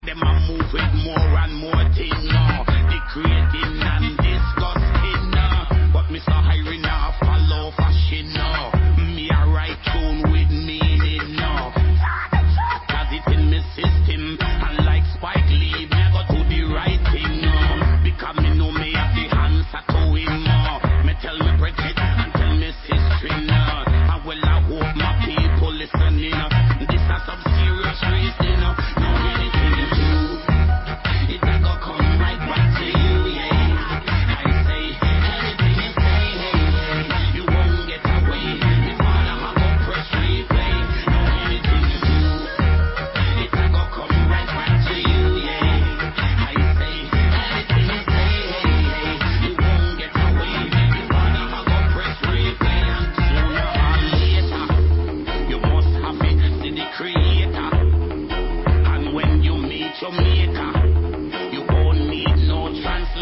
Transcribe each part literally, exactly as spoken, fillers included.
Them a move with more and more thing now. The creating and disgusting now. But Mister Hiring now follow fashion now. Me a right tune with meaning now. Cause it in me system. And like Spike Lee, me a go do the right thing now. Because me know me have the answer to him now. Me tell me Bridget and tell me sister now. And well I hope my people listening. This is some serious reason now. No anything you do, it a go come right back to you, yeah. I say anything you say, hey, hey, you won't get away. If I have a press replay, no anything you do, it a go come right back to you, yeah. I say anything you say, hey, hey, you won't get away. If I have a press replay, and sooner or later, you must have it, see the creator. And when you meet your maker, you won't need no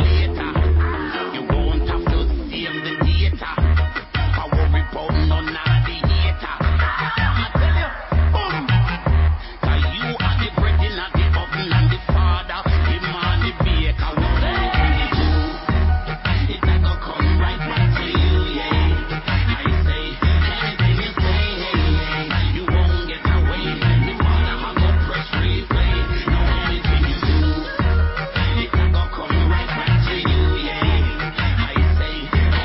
translator. You won't have to save the data. I worry about none of